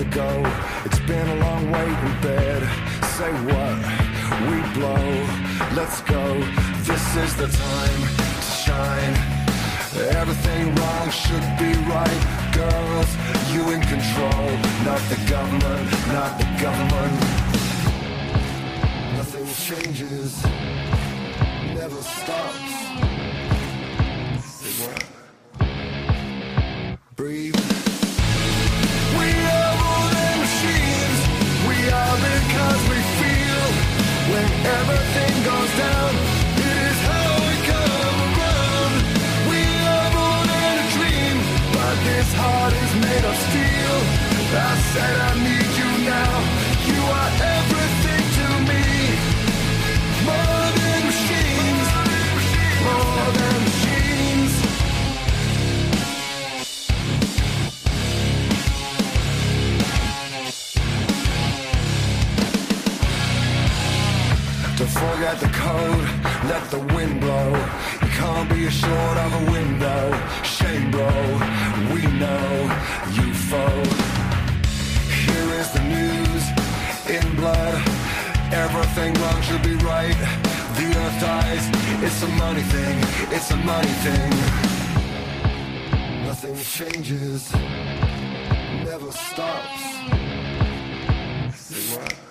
to go. It's been a long wait in bed. Say what? We blow. Let's go. This is the time to shine. Everything wrong should be right. Girls, you in control. Not the government, not the government. Nothing changes, never stops. Say what? Breathe. We are more than machines. We are because we feel. When everything goes down, it is how we come around. We are more than a dream, but this heart is made of steel. I said I need you now. You are everything to me. More than machines. More than machines. Don't forget the code, let the wind blow. You can't be assured of a window. Shame, bro, we know you foe. Here is the news, in blood. Everything wrong should be right. The earth dies, it's a money thing. It's a money thing. Nothing changes, never stops. Say what?